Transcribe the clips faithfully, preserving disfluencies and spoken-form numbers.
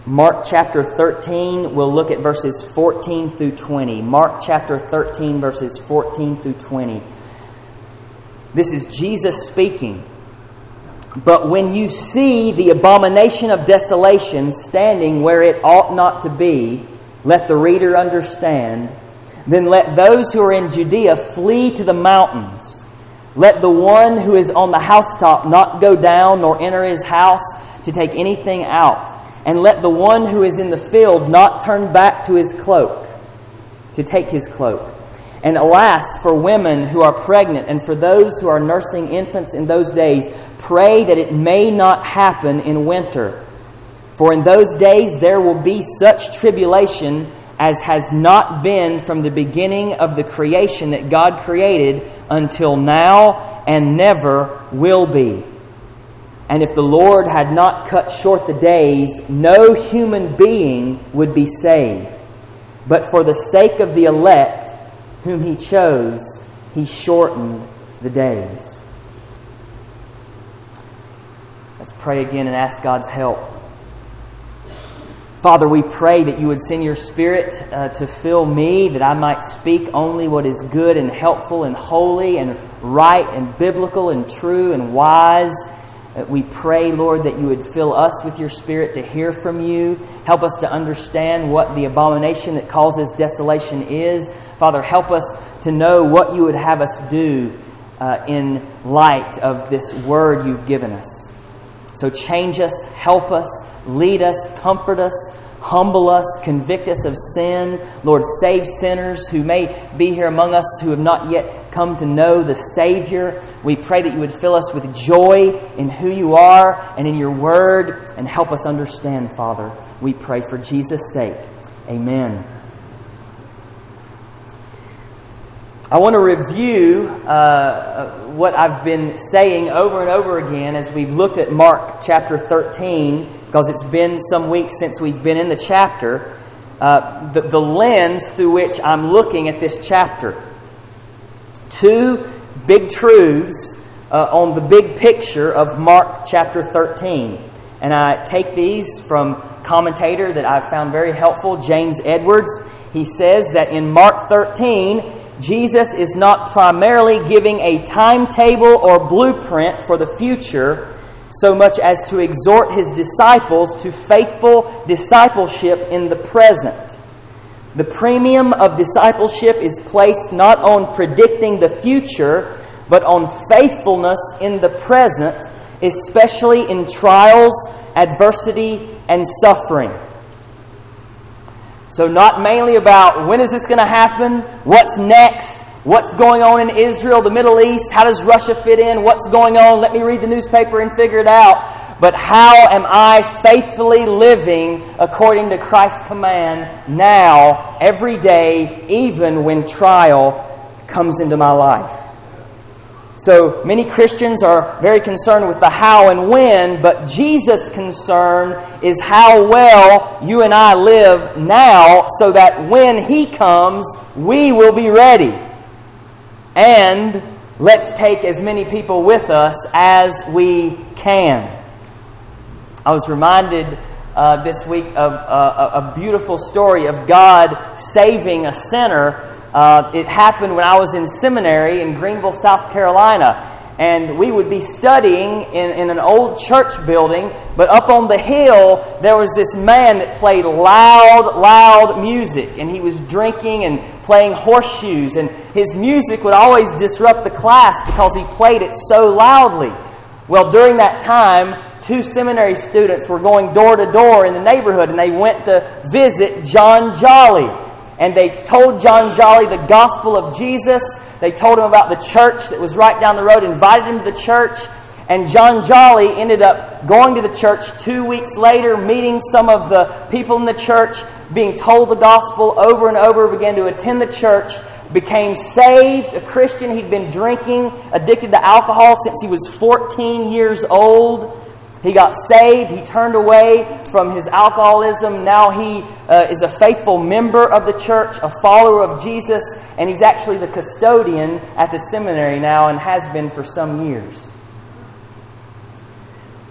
Mark chapter thirteen, we'll look at verses fourteen through twenty. Mark chapter thirteen, verses fourteen through twenty. This is Jesus speaking. But when you see the abomination of desolation standing where it ought not to be, let the reader understand. Then let those who are in Judea flee to the mountains. Let the one who is on the housetop not go down nor enter his house to take anything out. And let the one who is in the field not turn back to his cloak, to take his cloak. And alas, for women who are pregnant and for those who are nursing infants in those days, pray that it may not happen in winter. For in those days there will be such tribulation as has not been from the beginning of the creation that God created until now and never will be. And if the Lord had not cut short the days, no human being would be saved. But for the sake of the elect, whom He chose, He shortened the days. Let's pray again and ask God's help. Father, we pray that You would send Your Spirit uh, to fill me, that I might speak only what is good and helpful and holy and right and biblical and true and wise. We pray, Lord, that You would fill us with Your Spirit to hear from You. Help us to understand what the abomination that causes desolation is. Father, help us to know what You would have us do uh, in light of this word You've given us. So change us, help us, lead us, comfort us, humble us, convict us of sin. Lord, save sinners who may be here among us who have not yet come to know the Savior. We pray that You would fill us with joy in who You are and in Your Word, and help us understand, Father. We pray for Jesus' sake. Amen. I want to review uh, what I've been saying over and over again as we've looked at Mark chapter thirteen, because it's been some weeks since we've been in the chapter, uh, the, the lens through which I'm looking at this chapter. Two big truths uh, on the big picture of Mark chapter thirteen. And I take these from a commentator that I've found very helpful, James Edwards. He says that in Mark thirteen, Jesus is not primarily giving a timetable or blueprint for the future so much as to exhort His disciples to faithful discipleship in the present. The premium of discipleship is placed not on predicting the future, but on faithfulness in the present, especially in trials, adversity, and suffering. So not mainly about when is this going to happen, what's next, what's going on in Israel, the Middle East, how does Russia fit in, what's going on, let me read the newspaper and figure it out. But how am I faithfully living according to Christ's command now, every day, even when trial comes into my life? So many Christians are very concerned with the how and when, but Jesus' concern is how well you and I live now so that when He comes, we will be ready. And let's take as many people with us as we can. I was reminded uh, this week of uh, a beautiful story of God saving a sinner. Uh, it happened when I was in seminary in Greenville, South Carolina. And we would be studying in, in an old church building, but up on the hill there was this man that played loud, loud music. And he was drinking and playing horseshoes. And his music would always disrupt the class because he played it so loudly. Well, during that time, two seminary students were going door to door in the neighborhood, and they went to visit John Jolly. And they told John Jolly the gospel of Jesus. They told him about the church that was right down the road, invited him to the church. And John Jolly ended up going to the church two weeks later, meeting some of the people in the church, being told the gospel over and over, began to attend the church, became saved, a Christian. He'd been drinking, addicted to alcohol since he was fourteen years old. He got saved. He turned away from his alcoholism. Now he uh, is a faithful member of the church, a follower of Jesus, and he's actually the custodian at the seminary now and has been for some years.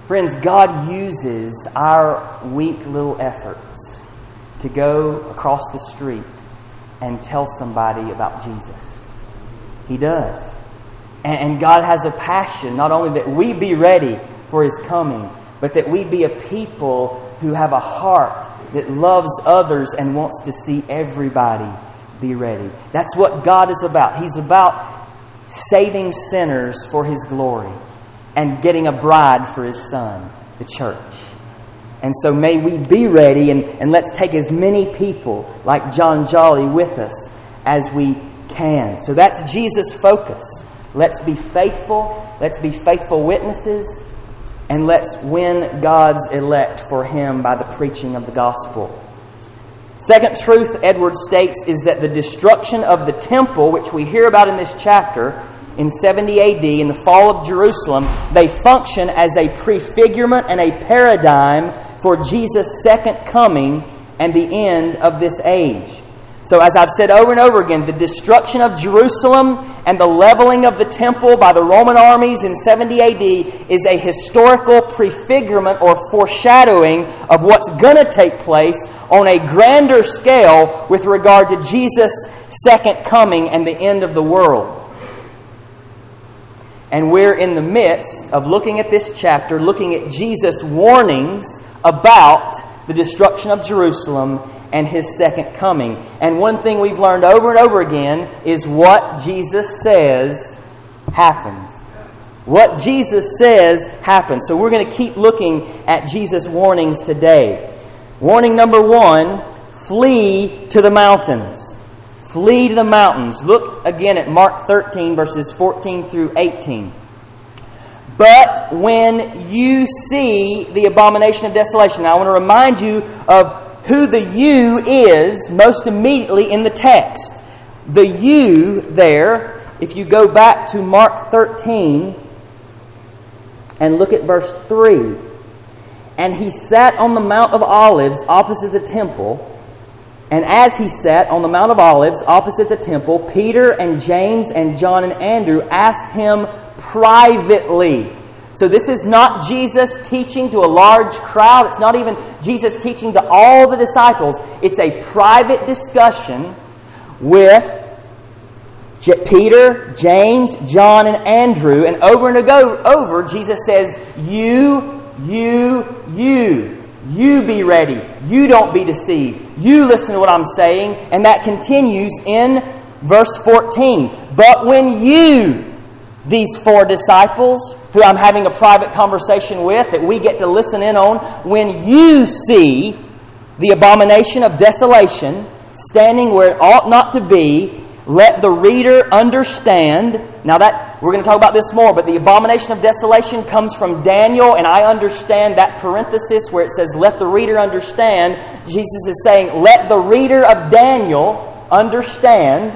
Friends, God uses our weak little efforts to go across the street and tell somebody about Jesus. He does. And God has a passion, not only that we be ready for His coming, but that we be a people who have a heart that loves others and wants to see everybody be ready. That's what God is about. He's about saving sinners for His glory and getting a bride for His Son, the church. And so may we be ready, and, and let's take as many people like John Jolly with us as we can. So that's Jesus' focus. Let's be faithful. Let's be faithful witnesses. And let's win God's elect for Him by the preaching of the gospel. Second truth, Edwards states, is that the destruction of the temple, which we hear about in this chapter, in seventy A D, in the fall of Jerusalem, they function as a prefigurement and a paradigm for Jesus' second coming and the end of this age. So as I've said over and over again, the destruction of Jerusalem and the leveling of the temple by the Roman armies in seventy A D is a historical prefigurement or foreshadowing of what's going to take place on a grander scale with regard to Jesus' second coming and the end of the world. And we're in the midst of looking at this chapter, looking at Jesus' warnings about the destruction of Jerusalem and His second coming. And one thing we've learned over and over again is what Jesus says happens. What Jesus says happens. So we're going to keep looking at Jesus' warnings today. Warning number one, flee to the mountains. Flee to the mountains. Look again at Mark thirteen, verses fourteen through eighteen. But when you see the abomination of desolation. Now I want to remind you of who the you is most immediately in the text. The you there, if you go back to Mark thirteen and look at verse three. And he sat on the Mount of Olives opposite the temple. And as he sat on the Mount of Olives opposite the temple, Peter and James and John and Andrew asked him privately. So this is not Jesus teaching to a large crowd. It's not even Jesus teaching to all the disciples. It's a private discussion with Peter, James, John, and Andrew. And over and over, Jesus says, you, you, you. You be ready. You don't be deceived. You listen to what I'm saying. And that continues in verse fourteen. But when you, these four disciples, who I'm having a private conversation with, that we get to listen in on, when you see the abomination of desolation standing where it ought not to be, let the reader understand. Now that we're going to talk about this more, but the abomination of desolation comes from Daniel, and I understand that parenthesis where it says, let the reader understand. Jesus is saying, let the reader of Daniel understand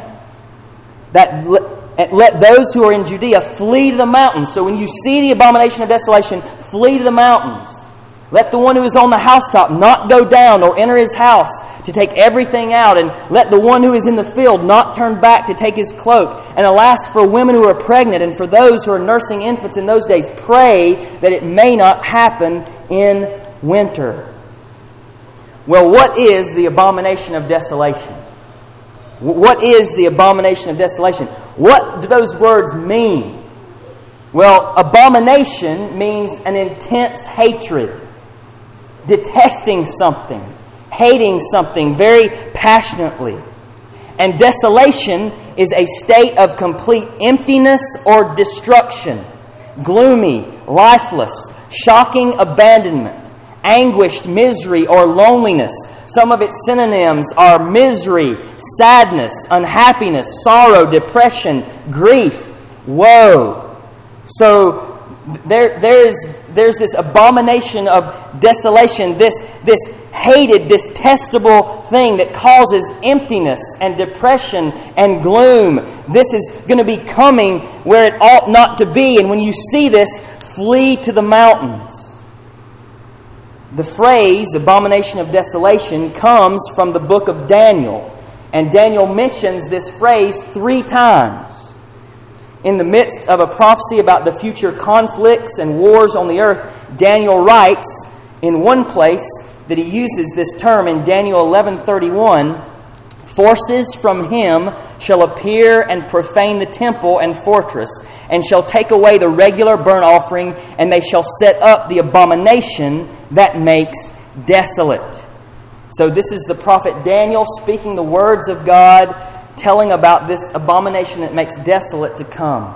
that let those who are in Judea flee to the mountains. So when you see the abomination of desolation, flee to the mountains. Let the one who is on the housetop not go down or enter his house to take everything out. And let the one who is in the field not turn back to take his cloak. And alas, for women who are pregnant and for those who are nursing infants in those days, pray that it may not happen in winter. Well, what is the abomination of desolation? What is the abomination of desolation? What do those words mean? Well, abomination means an intense hatred. Detesting something, hating something very passionately. And desolation is a state of complete emptiness or destruction. Gloomy, lifeless, shocking abandonment, anguished misery or loneliness. Some of its synonyms are misery, sadness, unhappiness, sorrow, depression, grief, woe. So There, there's, there's this abomination of desolation, this, this hated, detestable thing that causes emptiness and depression and gloom. This is going to be coming where it ought not to be. And when you see this, flee to the mountains. The phrase, abomination of desolation, comes from the book of Daniel. And Daniel mentions this phrase three times. In the midst of a prophecy about the future conflicts and wars on the earth, Daniel writes in one place that he uses this term in Daniel eleven thirty-one, "Forces from him shall appear and profane the temple and fortress, and shall take away the regular burnt offering, and they shall set up the abomination that makes desolate." So this is the prophet Daniel speaking the words of God, telling about this abomination that makes desolate to come.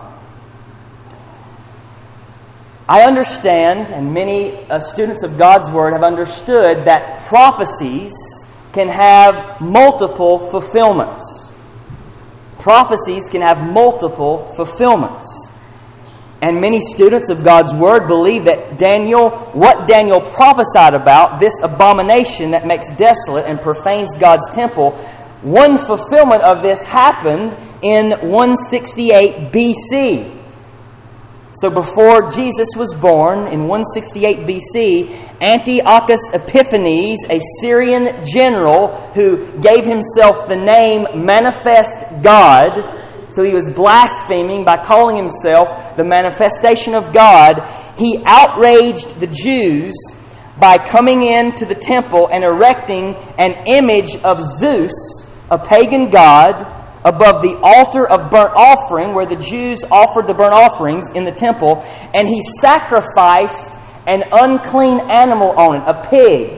I understand, and many uh, students of God's Word have understood, that prophecies can have multiple fulfillments. Prophecies can have multiple fulfillments. And many students of God's Word believe that Daniel, what Daniel prophesied about, this abomination that makes desolate and profanes God's temple, one fulfillment of this happened in one sixty-eight B C. So before Jesus was born, in one sixty-eight B C, Antiochus Epiphanes, a Syrian general who gave himself the name Manifest God, so he was blaspheming by calling himself the manifestation of God, he outraged the Jews by coming into the temple and erecting an image of Zeus, a pagan god, above the altar of burnt offering, where the Jews offered the burnt offerings in the temple, and he sacrificed an unclean animal on it, a pig.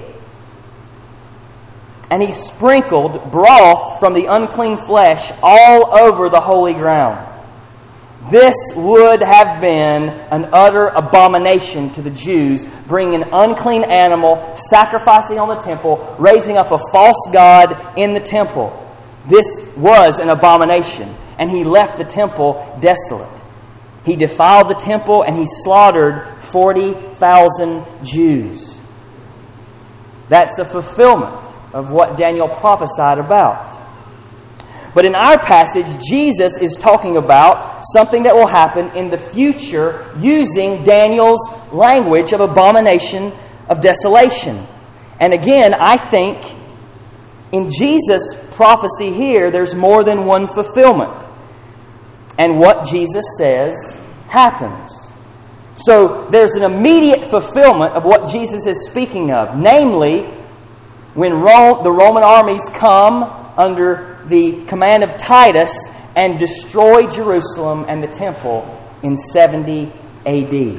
And he sprinkled broth from the unclean flesh all over the holy ground. This would have been an utter abomination to the Jews, bringing an unclean animal, sacrificing on the temple, raising up a false god in the temple. This was an abomination, and he left the temple desolate. He defiled the temple, and he slaughtered forty thousand Jews. That's a fulfillment of what Daniel prophesied about. But in our passage, Jesus is talking about something that will happen in the future using Daniel's language of abomination of desolation. And again, I think in Jesus' prophecy here, there's more than one fulfillment. And what Jesus says happens. So there's an immediate fulfillment of what Jesus is speaking of. Namely, when Rome, the Roman armies come under the command of Titus and destroy Jerusalem and the temple in seventy A D.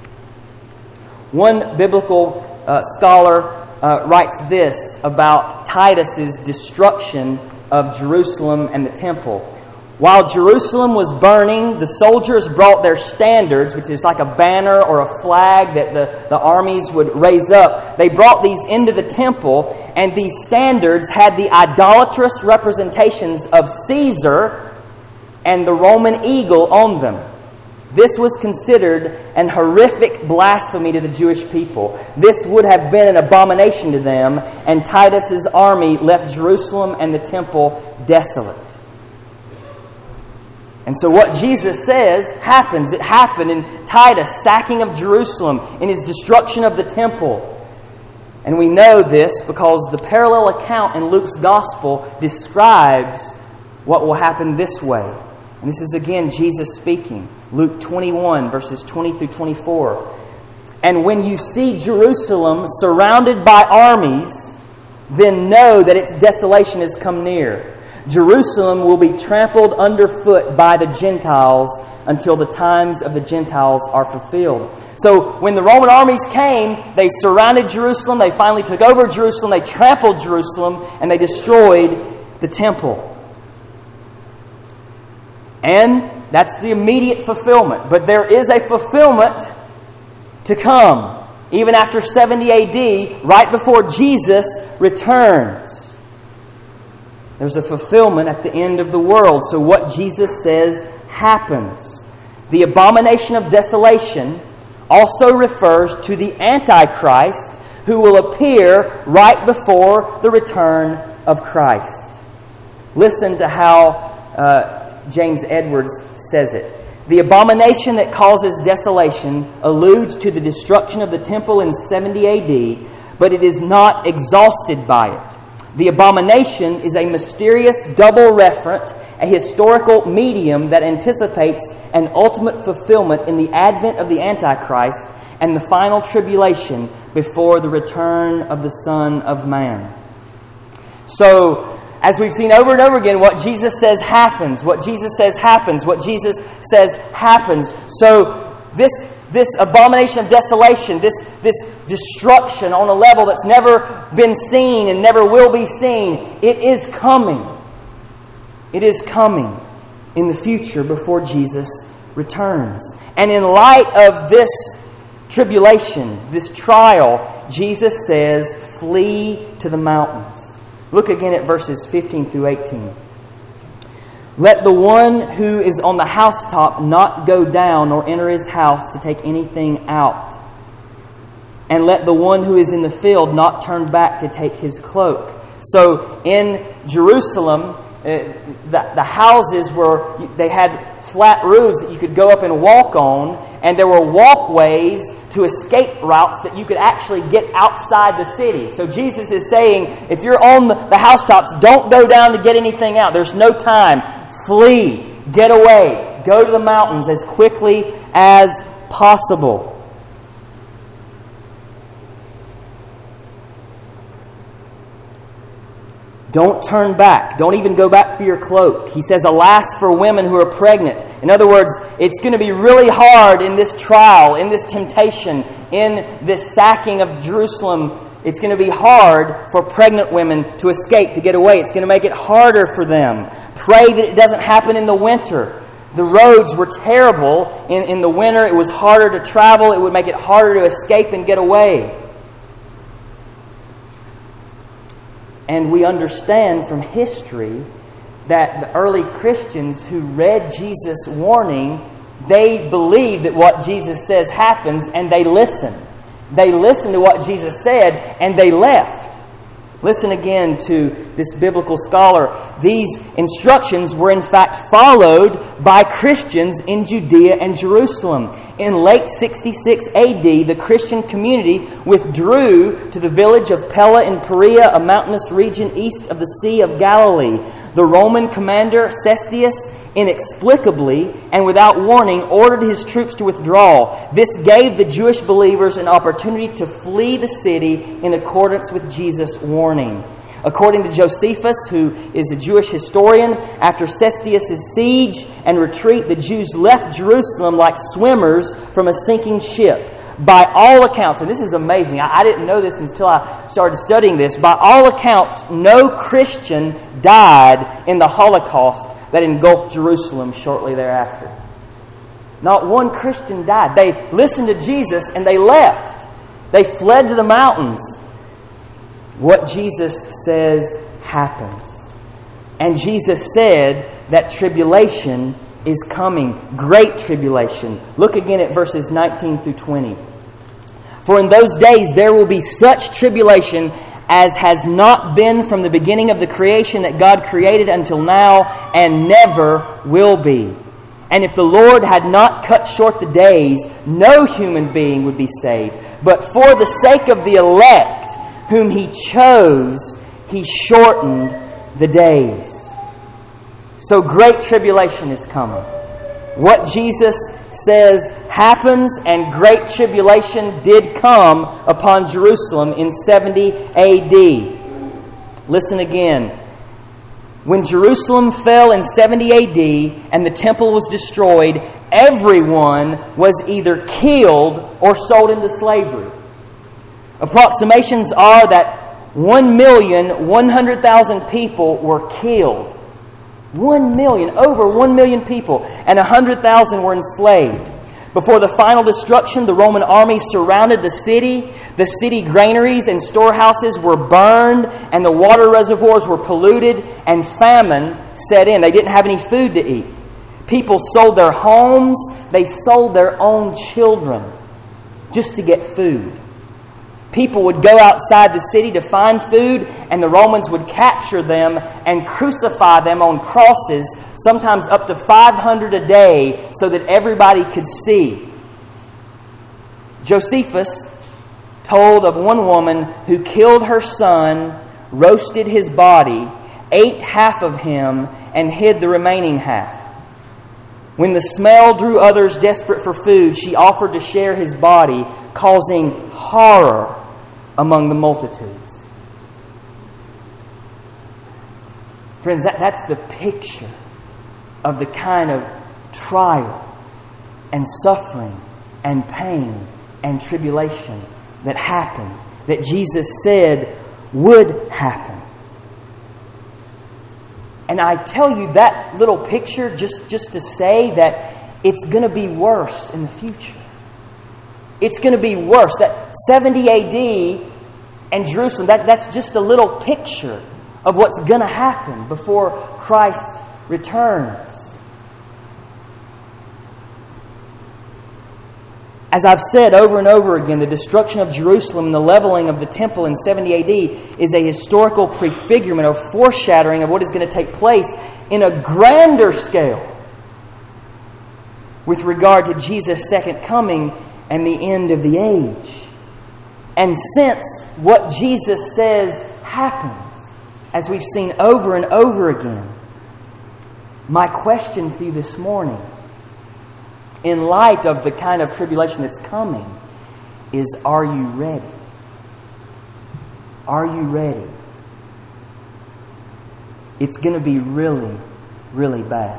One biblical uh, scholar Uh, writes this about Titus's destruction of Jerusalem and the temple. While Jerusalem was burning, the soldiers brought their standards, which is like a banner or a flag that the, the armies would raise up. They brought these into the temple, and these standards had the idolatrous representations of Caesar and the Roman eagle on them. This was considered an horrific blasphemy to the Jewish people. This would have been an abomination to them, and Titus's army left Jerusalem and the temple desolate. And so what Jesus says happens. It happened in Titus' sacking of Jerusalem, in his destruction of the temple. And we know this because the parallel account in Luke's Gospel describes what will happen this way. And this is again Jesus speaking. Luke twenty-one, verses twenty through twenty-four. "And when you see Jerusalem surrounded by armies, then know that its desolation has come near. Jerusalem will be trampled underfoot by the Gentiles until the times of the Gentiles are fulfilled." So when the Roman armies came, they surrounded Jerusalem, they finally took over Jerusalem, they trampled Jerusalem, and they destroyed the temple. And that's the immediate fulfillment. But there is a fulfillment to come, even after seventy A D, right before Jesus returns. There's a fulfillment at the end of the world. So what Jesus says happens. The abomination of desolation also refers to the Antichrist, who will appear right before the return of Christ. Listen to how Uh, James Edwards says it. "The abomination that causes desolation alludes to the destruction of the temple in seventy A D, but it is not exhausted by it. The abomination is a mysterious double referent, a historical medium that anticipates an ultimate fulfillment in the advent of the Antichrist and the final tribulation before the return of the Son of Man. So, as we've seen over and over again, what Jesus says happens, what Jesus says happens, what Jesus says happens. So, this This abomination of desolation, this, this destruction on a level that's never been seen and never will be seen, it is coming. It is coming in the future before Jesus returns. And in light of this tribulation, this trial, Jesus says, flee to the mountains. Look again at verses fifteen through eighteen. Let the one who is on the housetop not go down or enter his house to take anything out. And let the one who is in the field not turn back to take his cloak. So in Jerusalem, uh, the, the houses were, they had flat roofs that you could go up and walk on, and there were walkways to escape routes that you could actually get outside the city. So Jesus is saying, if you're on the, the housetops, don't go down to get anything out. There's no time. Flee. Get away. Go to the mountains as quickly as possible. Don't turn back. Don't even go back for your cloak. He says, alas for women who are pregnant. In other words, it's going to be really hard in this trial, in this temptation, in this sacking of Jerusalem. It's going to be hard for pregnant women to escape, to get away. It's going to make it harder for them. Pray that it doesn't happen in the winter. The roads were terrible in, in the winter. It was harder to travel. It would make it harder to escape and get away. And we understand from history that the early Christians who read Jesus' warning, they believe that what Jesus says happens, and they listen. They listened to what Jesus said, and they left. Listen again to this biblical scholar. These instructions were in fact followed by Christians in Judea and Jerusalem. In late sixty-six A D, the Christian community withdrew to the village of Pella in Perea, a mountainous region east of the Sea of Galilee. The Roman commander Cestius inexplicably and without warning ordered his troops to withdraw. This gave the Jewish believers an opportunity to flee the city in accordance with Jesus' warning. According to Josephus, who is a Jewish historian, after Cestius' siege and retreat, the Jews left Jerusalem like swimmers from a sinking ship. By all accounts, and this is amazing, I, I didn't know this until I started studying this, by all accounts, no Christian died in the Holocaust that engulfed Jerusalem shortly thereafter. Not one Christian died. They listened to Jesus and they left. They fled to the mountains. What Jesus says happens. And Jesus said that tribulation is coming. Great tribulation. Look again at verses nineteen through twenty. For in those days there will be such tribulation as has not been from the beginning of the creation that God created until now, and never will be. And if the Lord had not cut short the days, no human being would be saved. But for the sake of the elect, whom He chose, He shortened the days. So great tribulation is coming. What Jesus says happens, and great tribulation did come upon Jerusalem in seventy A D. Listen again. When Jerusalem fell in seventy A D and the temple was destroyed, everyone was either killed or sold into slavery. Approximations are that one million one hundred thousand people were killed. One million, over one million people, and a hundred thousand were enslaved. Before the final destruction, the Roman army surrounded the city. The city granaries and storehouses were burned, and the water reservoirs were polluted, and famine set in. They didn't have any food to eat. People sold their homes. They sold their own children just to get food. People would go outside the city to find food, and the Romans would capture them and crucify them on crosses, sometimes up to five hundred a day, so that everybody could see. Josephus told of one woman who killed her son roasted his body, ate half of him, and hid the remaining half. When the smell drew others desperate for food, she offered to share his body, causing horror among the multitudes. Friends, that, that's the picture of the kind of trial and suffering and pain and tribulation that happened, that Jesus said would happen. And I tell you that little picture just, just to say that it's going to be worse in the future. It's going to be worse. That seventy A D and Jerusalem, that, that's just a little picture of what's going to happen before Christ returns. As I've said over and over again, the destruction of Jerusalem and the leveling of the temple in seventy A D is a historical prefigurement or foreshadowing of what is going to take place in a grander scale with regard to Jesus' second coming and the end of the age. And since what Jesus says happens, as we've seen over and over again, my question for you this morning, in light of the kind of tribulation that's coming, is are you ready? Are you ready? It's going to be really, really bad.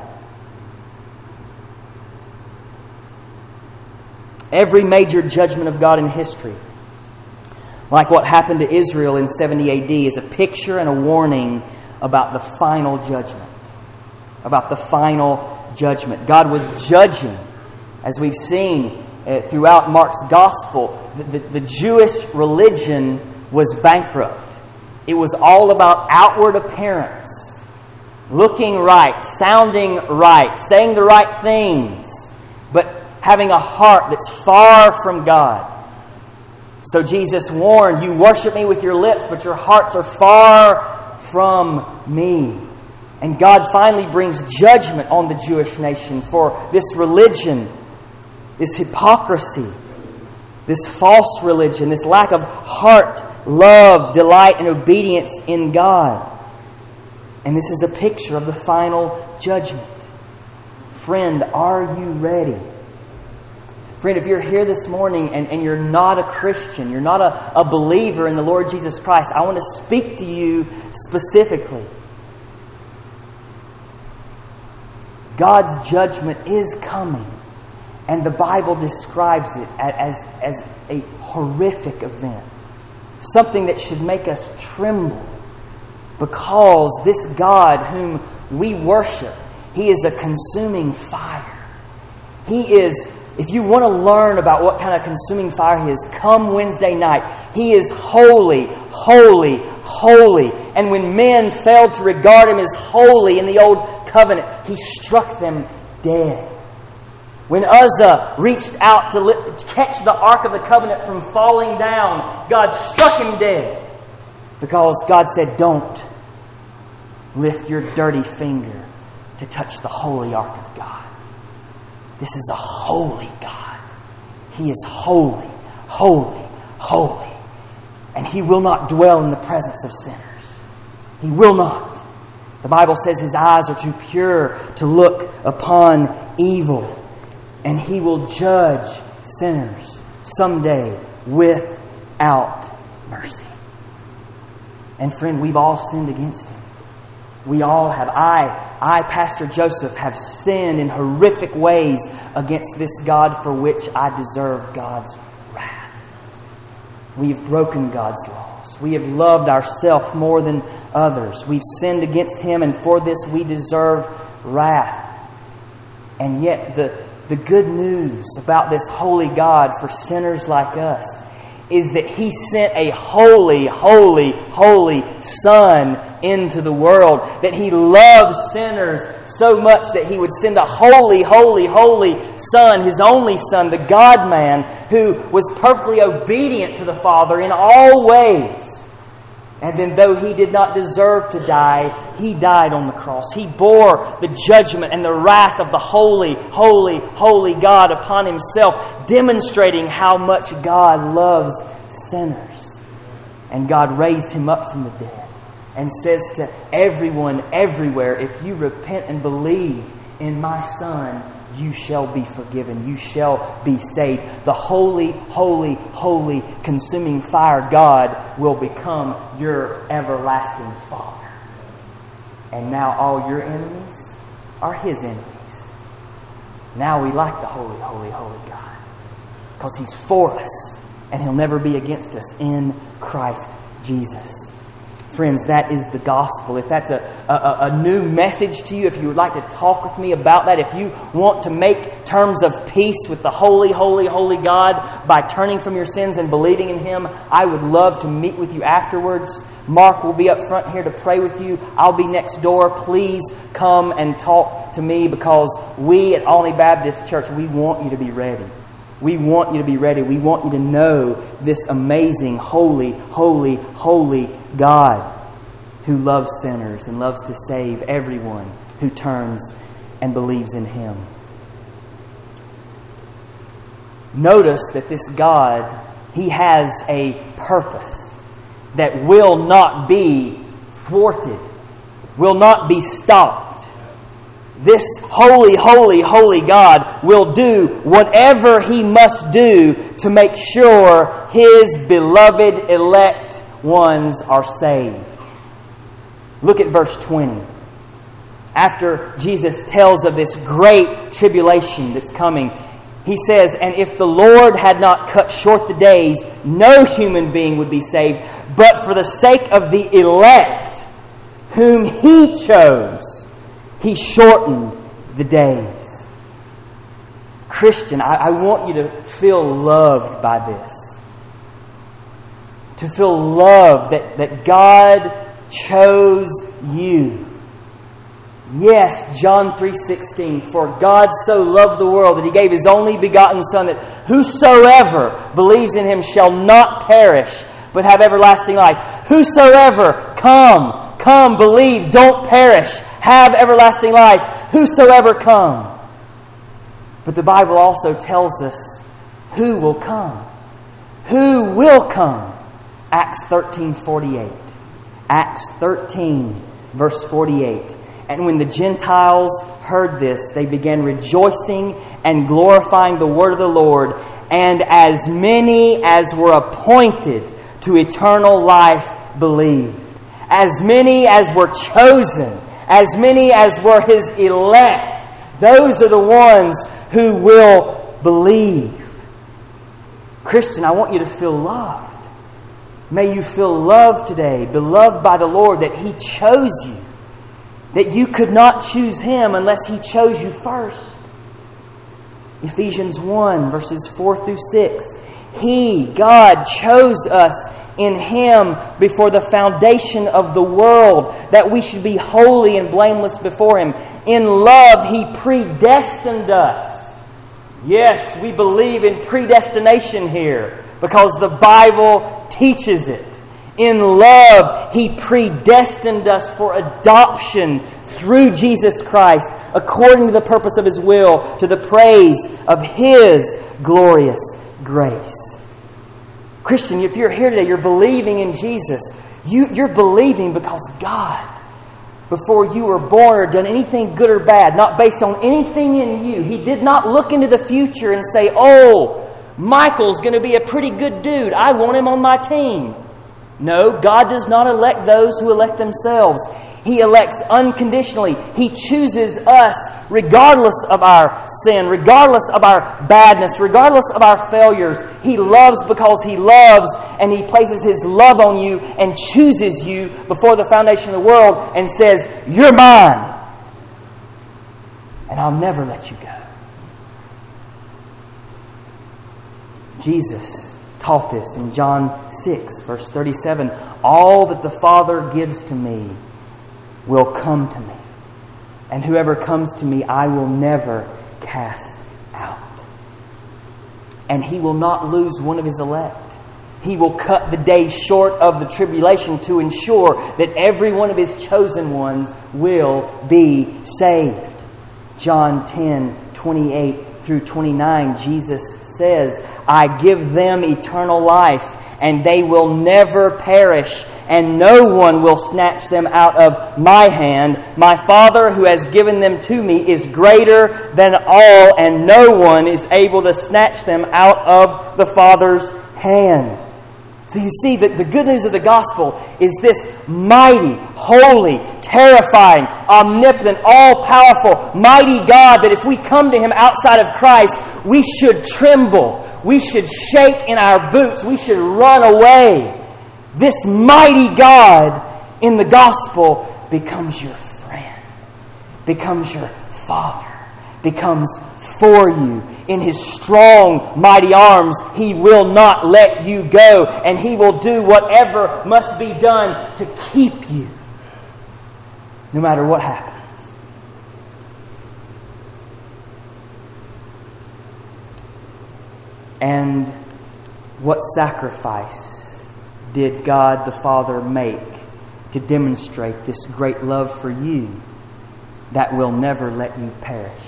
Every major judgment of God in history, like what happened to Israel in seventy A D, is a picture and a warning about the final judgment. About the final judgment. God was judging. As we've seen uh, throughout Mark's Gospel, the, the, the Jewish religion was bankrupt. It was all about outward appearance, looking right, sounding right, saying the right things, but having a heart that's far from God. So Jesus warned, you worship me with your lips, but your hearts are far from me. And God finally brings judgment on the Jewish nation for this religion, this hypocrisy, this false religion, this lack of heart, love, delight, and obedience in God. And this is a picture of the final judgment. Friend, are you ready? Friend, if you're here this morning and, and you're not a Christian, you're not a, a believer in the Lord Jesus Christ, I want to speak to you specifically. God's judgment is coming. And the Bible describes it as, as a horrific event. Something that should make us tremble. Because this God whom we worship, He is a consuming fire. He is, if you want to learn about what kind of consuming fire He is, come Wednesday night. He is holy, holy, holy. And when men failed to regard Him as holy in the Old Covenant, He struck them dead. When Uzzah reached out to, li- to catch the Ark of the Covenant from falling down, God struck him dead. Because God said, don't lift your dirty finger to touch the holy Ark of God. This is a holy God. He is holy, holy, holy. And He will not dwell in the presence of sinners. He will not. The Bible says His eyes are too pure to look upon evil. And He will judge sinners someday without mercy. And friend, we've all sinned against Him. We all have. I, I, Pastor Joseph, have sinned in horrific ways against this God for which I deserve God's wrath. We have broken God's laws. We have loved ourselves more than others. We've sinned against Him, and for this we deserve wrath. And yet the The good news about this holy God for sinners like us is that He sent a holy, holy, holy Son into the world. That He loves sinners so much that He would send a holy, holy, holy Son, His only Son, the God-man, who was perfectly obedient to the Father in all ways. And then though He did not deserve to die, He died on the cross. He bore the judgment and the wrath of the holy, holy, holy God upon Himself, demonstrating how much God loves sinners. And God raised Him up from the dead. and says to everyone, everywhere, if you repent and believe in my Son, you shall be forgiven. You shall be saved. The holy, holy, holy, consuming fire God will become your everlasting Father. And now all your enemies are His enemies. Now we like the holy, holy, holy God because He's for us and He'll never be against us in Christ Jesus. Friends, that is the gospel. If that's a, a, a new message to you, if you would like to talk with me about that, if you want to make terms of peace with the holy, holy, holy God by turning from your sins and believing in Him, I would love to meet with you afterwards. Mark will be up front here to pray with you. I'll be next door. Please come and talk to me because we at Olney Baptist Church, we want you to be ready. We want you to be ready. We want you to know this amazing, holy, holy, holy God who loves sinners and loves to save everyone who turns and believes in Him. Notice that this God, He has a purpose that will not be thwarted, will not be stopped. This holy, holy, holy God will do whatever He must do to make sure His beloved elect ones are saved. Look at verse twenty. After Jesus tells of this great tribulation that's coming, He says, "And if the Lord had not cut short the days, no human being would be saved, but for the sake of the elect, whom He chose, He shortened the days." Christian, I, I want you to feel loved by this. To feel loved that, that God chose you. Yes, John three sixteen, "For God so loved the world that He gave His only begotten Son, that whosoever believes in Him shall not perish, but have everlasting life." Whosoever, come, come, believe, don't perish, have everlasting life. Whosoever come. But the Bible also tells us who will come. Who will come? Acts thirteen forty-eight. Acts thirteen, verse forty-eight. "And when the Gentiles heard this, they began rejoicing and glorifying the word of the Lord. And as many as were appointed to eternal life believed." As many as were chosen, as many as were His elect, those are the ones who will believe. Christian, I want you to feel loved. May you feel loved today, beloved by the Lord, that He chose you. That you could not choose Him unless He chose you first. Ephesians one, verses four through six. "He, God, chose us in Him before the foundation of the world, that we should be holy and blameless before Him. In love, He predestined us." Yes, we believe in predestination here because the Bible teaches it. In love, He predestined us for adoption through Jesus Christ, according to the purpose of His will, to the praise of His glorious grace. Christian, if you're here today, you're believing in Jesus. You, you're believing because God, before you were born or done anything good or bad, not based on anything in you, He did not look into the future and say, "Oh, Michael's going to be a pretty good dude. I want him on my team." No, God does not elect those who elect themselves. He elects unconditionally. He chooses us regardless of our sin, regardless of our badness, regardless of our failures. He loves because He loves, and He places His love on you and chooses you before the foundation of the world and says, "You're mine, and I'll never let you go." Jesus taught this in John six, verse thirty-seven. "All that the Father gives to me will come to me, and whoever comes to me I will never cast out." And He will not lose one of His elect. He will cut the days short of the tribulation to ensure that every one of His chosen ones will be saved. John ten, twenty-eight through twenty-nine, Jesus says, "I give them eternal life, and they will never perish, and no one will snatch them out of my hand. My Father who has given them to me is greater than all, and no one is able to snatch them out of the Father's hand. So you see, that the good news of the gospel is this mighty, holy, terrifying, omnipotent, all-powerful, mighty God that if we come to Him outside of Christ, we should tremble. We should shake in our boots. We should run away. This mighty God in the gospel becomes your friend, becomes your Father, becomes for you. In His strong, mighty arms, He will not let you go, and He will do whatever must be done to keep you, no matter what happens. And what sacrifice did God the Father make to demonstrate this great love for you that will never let you perish?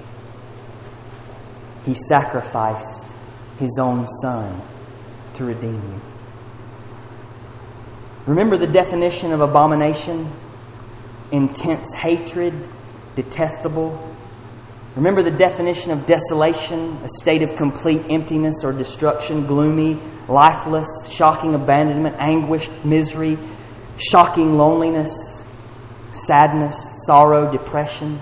He sacrificed His own Son to redeem you. Remember the definition of abomination? Intense hatred, detestable. Remember the definition of desolation? A state of complete emptiness or destruction, gloomy, lifeless, shocking abandonment, anguish, misery, shocking loneliness, sadness, sorrow, depression.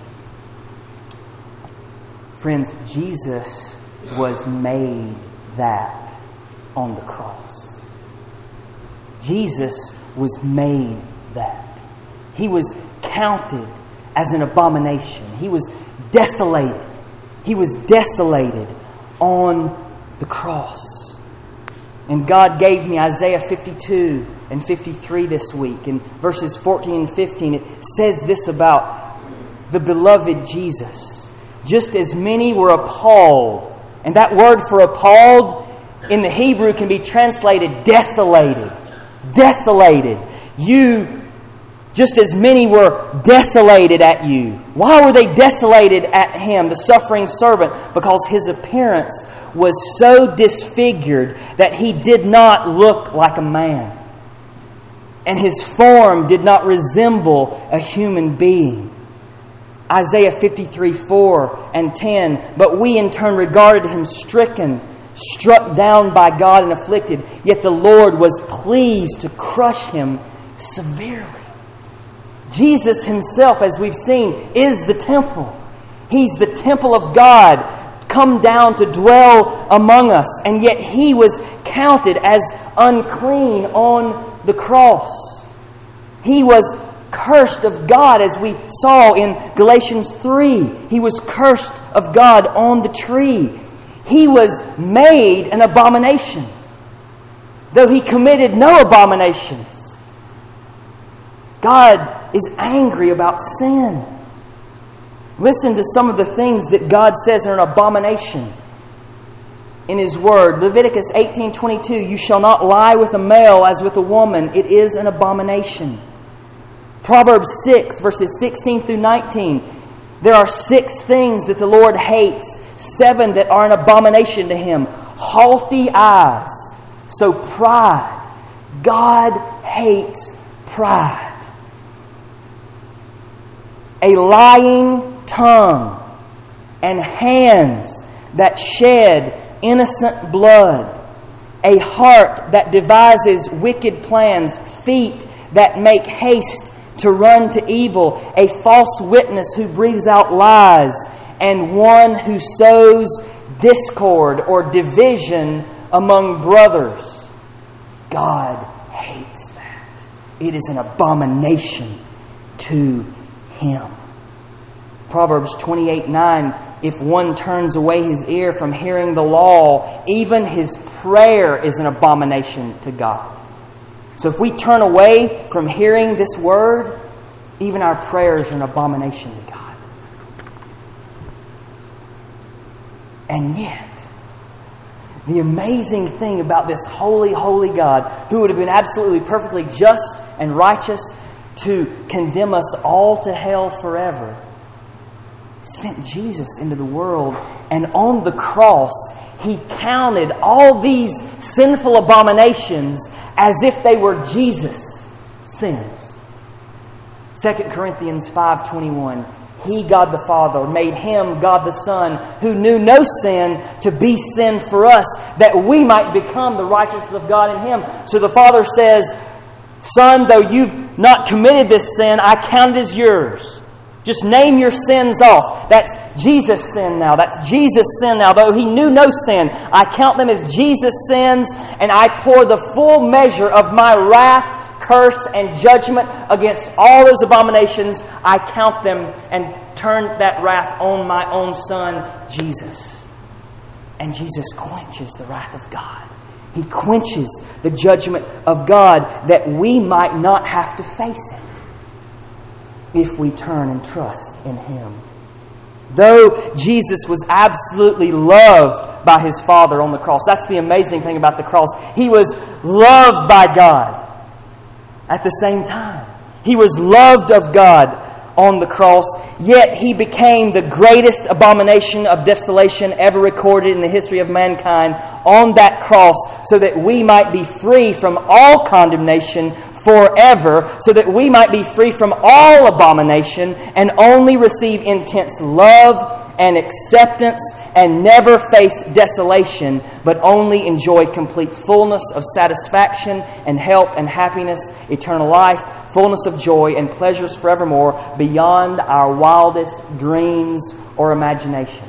Friends, Jesus was made that on the cross. Jesus was made that. He was counted as an abomination. He was desolated. He was desolated on the cross. And God gave me Isaiah fifty-two and fifty-three this week. In verses fourteen and fifteen, it says this about the beloved Jesus. Just as many were appalled. And that word for appalled in the Hebrew can be translated desolated. Desolated. You, just as many were desolated at you. Why were they desolated at Him, the suffering servant? Because His appearance was so disfigured that He did not look like a man. And His form did not resemble a human being. Isaiah fifty-three, four and ten. But we in turn regarded Him stricken, struck down by God and afflicted. Yet the Lord was pleased to crush Him severely. Jesus Himself, as we've seen, is the temple. He's the temple of God, come down to dwell among us. And yet He was counted as unclean on the cross. He was cursed of God, as we saw in Galatians three. He was cursed of God on the tree. He was made an abomination, though He committed no abominations. God is angry about sin. Listen to some of the things that God says are an abomination in His Word. Leviticus eighteen twenty-two, you shall not lie with a male as with a woman. It is an abomination. Proverbs six, verses sixteen through nineteen. There are six things that the Lord hates, seven that are an abomination to Him. Haughty eyes, so pride. God hates pride. A lying tongue and hands that shed innocent blood. A heart that devises wicked plans, feet that make haste to run to evil, a false witness who breathes out lies, and one who sows discord or division among brothers. God hates that. It is an abomination to Him. Proverbs twenty-eight nine, if one turns away his ear from hearing the law, even his prayer is an abomination to God. So if we turn away from hearing this word, even our prayers are an abomination to God. And yet, the amazing thing about this holy, holy God, who would have been absolutely perfectly just and righteous to condemn us all to hell forever, sent Jesus into the world, and on the cross, He counted all these sinful abominations as if they were Jesus' sins. Second Corinthians five twenty-one. He, God the Father, made Him, God the Son, who knew no sin, to be sin for us, that we might become the righteousness of God in Him. So the Father says, Son, though you've not committed this sin, I count it as yours. Just name your sins off. That's Jesus' sin now. That's Jesus' sin now. Though He knew no sin, I count them as Jesus' sins, and I pour the full measure of my wrath, curse, and judgment against all those abominations. I count them and turn that wrath on my own Son, Jesus. And Jesus quenches the wrath of God. He quenches the judgment of God that we might not have to face it if we turn and trust in Him. Though Jesus was absolutely loved by His Father on the cross. That's the amazing thing about the cross. He was loved by God. At the same time, He was loved of God on the cross, yet He became the greatest abomination of desolation ever recorded in the history of mankind on that cross, so that we might be free from all condemnation forever, so that we might be free from all abomination and only receive intense love and acceptance and never face desolation, but only enjoy complete fullness of satisfaction and help and happiness, eternal life, fullness of joy and pleasures forevermore beyond our wildest dreams or imaginations.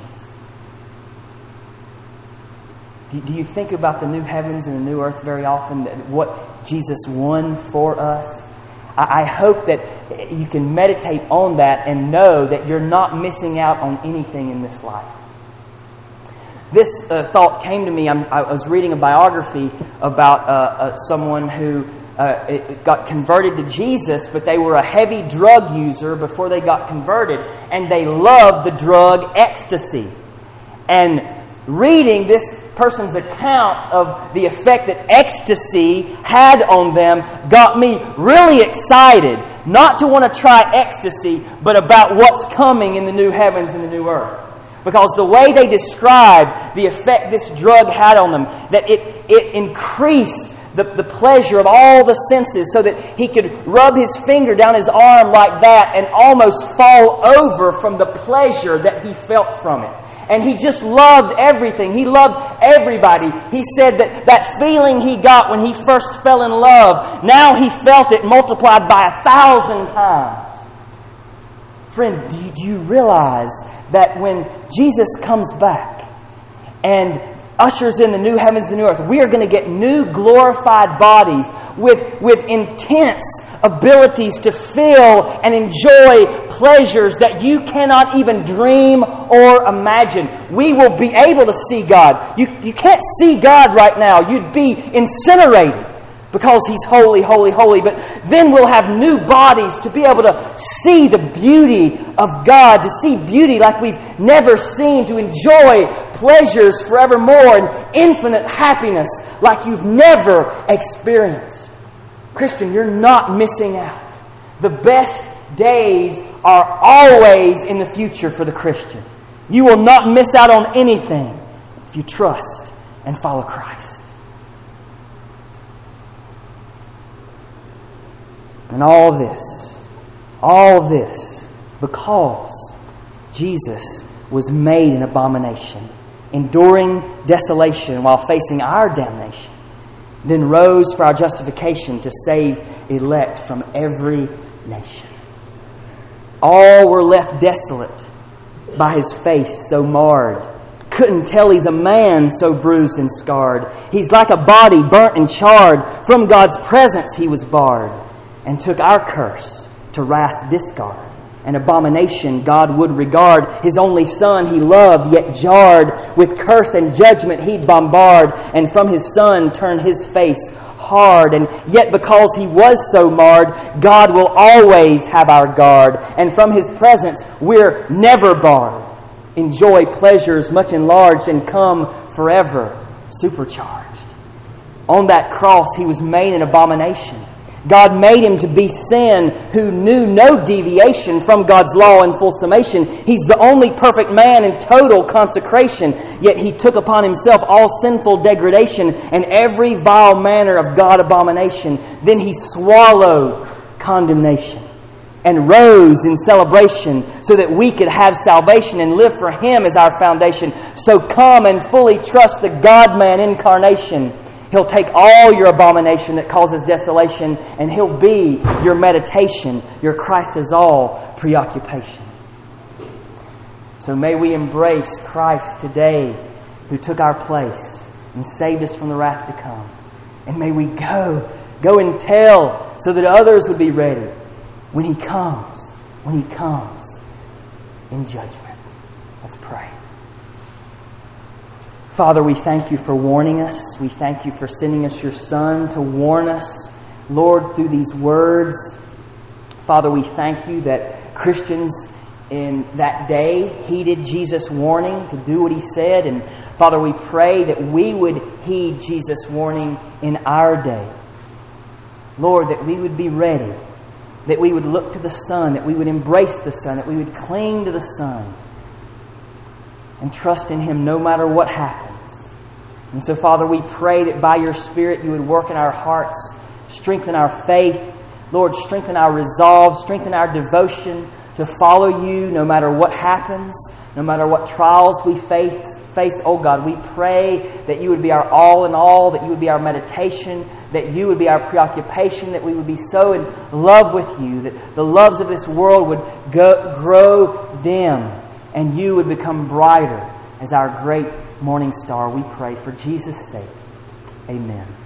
Do, do you think about the new heavens and the new earth very often, that what Jesus won for us? I, I hope that you can meditate on that and know that you're not missing out on anything in this life. This uh, thought came to me. I'm, I was reading a biography about uh, uh, someone who uh, it got converted to Jesus, but they were a heavy drug user before they got converted, and they loved the drug ecstasy. And reading this person's account of the effect that ecstasy had on them got me really excited, not to want to try ecstasy, but about what's coming in the new heavens and the new earth. Because the way they described the effect this drug had on them, that it, it increased the, the pleasure of all the senses, so that he could rub his finger down his arm like that and almost fall over from the pleasure that he felt from it. And he just loved everything. He loved everybody. He said that that feeling he got when he first fell in love, now he felt it multiplied by a thousand times. Friend, do you, do you realize that when Jesus comes back and ushers in the new heavens and the new earth, we are going to get new glorified bodies with, with intense abilities to feel and enjoy pleasures that you cannot even dream or imagine. We will be able to see God. You, you can't see God right now. You'd be incinerated because He's holy, holy, holy. But then we'll have new bodies to be able to see the beauty of God, to see beauty like we've never seen, to enjoy pleasures forevermore and infinite happiness like you've never experienced. Christian, you're not missing out. The best days are always in the future for the Christian. You will not miss out on anything if you trust and follow Christ. And all this, all this, because Jesus was made an abomination, enduring desolation while facing our damnation, then rose for our justification to save elect from every nation. All were left desolate by His face so marred. Couldn't tell He's a man so bruised and scarred. He's like a body burnt and charred. From God's presence He was barred, and took our curse to wrath discard. An abomination God would regard. His only Son He loved, yet jarred. With curse and judgment He'd bombard, and from His Son turn His face hard. And yet because He was so marred, God will always have our guard. And from His presence we're never barred. Enjoy pleasures much enlarged and come forever supercharged. On that cross He was made an abomination. God made Him to be sin who knew no deviation from God's law in full summation. He's the only perfect man in total consecration, yet He took upon Himself all sinful degradation and every vile manner of God abomination. Then He swallowed condemnation and rose in celebration so that we could have salvation and live for Him as our foundation. So come and fully trust the God-man incarnation. He'll take all your abomination that causes desolation, and He'll be your meditation, your Christ is all preoccupation. So may we embrace Christ today, who took our place and saved us from the wrath to come. And may we go, go and tell so that others would be ready when He comes, when He comes in judgment. Let's pray. Father, we thank You for warning us. We thank You for sending us Your Son to warn us, Lord, through these words. Father, we thank You that Christians in that day heeded Jesus' warning to do what He said. And Father, we pray that we would heed Jesus' warning in our day. Lord, that we would be ready, that we would look to the Son, that we would embrace the Son, that we would cling to the Son and trust in Him no matter what happens. And so, Father, we pray that by Your Spirit You would work in our hearts, strengthen our faith, Lord, strengthen our resolve, strengthen our devotion to follow You no matter what happens, no matter what trials we face. Face, oh God, we pray that You would be our all in all, that You would be our meditation, that You would be our preoccupation, that we would be so in love with You, that the loves of this world would go, grow dim, and You would become brighter as our great morning star. We pray for Jesus' sake. Amen.